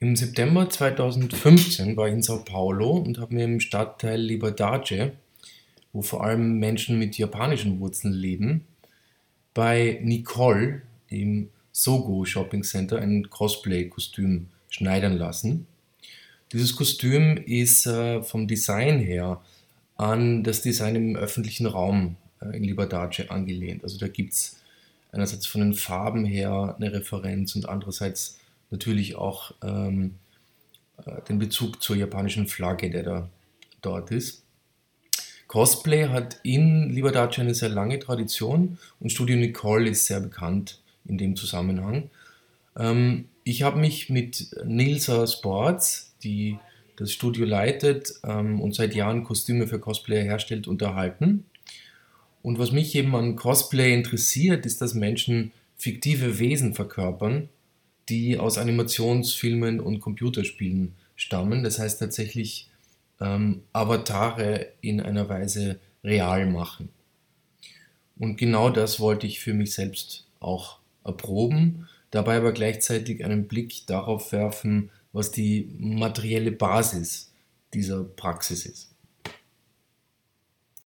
Im September 2015 war ich in Sao Paulo und habe mir im Stadtteil Liberdade, wo vor allem Menschen mit japanischen Wurzeln leben, bei Nicole im Sogo Shopping Center ein Cosplay-Kostüm schneidern lassen. Dieses Kostüm ist vom Design her an das Design im öffentlichen Raum in Liberdade angelehnt. Also da gibt es einerseits von den Farben her eine Referenz und andererseits natürlich auch den Bezug zur japanischen Flagge, der da dort ist. Cosplay hat in Liberdade eine sehr lange Tradition und Studio Nicole ist sehr bekannt in dem Zusammenhang. Ich habe mich mit Nilsa Sports, die das Studio leitet und seit Jahren Kostüme für Cosplayer herstellt, unterhalten. Und was mich eben an Cosplay interessiert, ist, dass Menschen fiktive Wesen verkörpern, die aus Animationsfilmen und Computerspielen stammen. Das heißt tatsächlich Avatare in einer Weise real machen. Und genau das wollte ich für mich selbst auch erproben, dabei aber gleichzeitig einen Blick darauf werfen, was die materielle Basis dieser Praxis ist.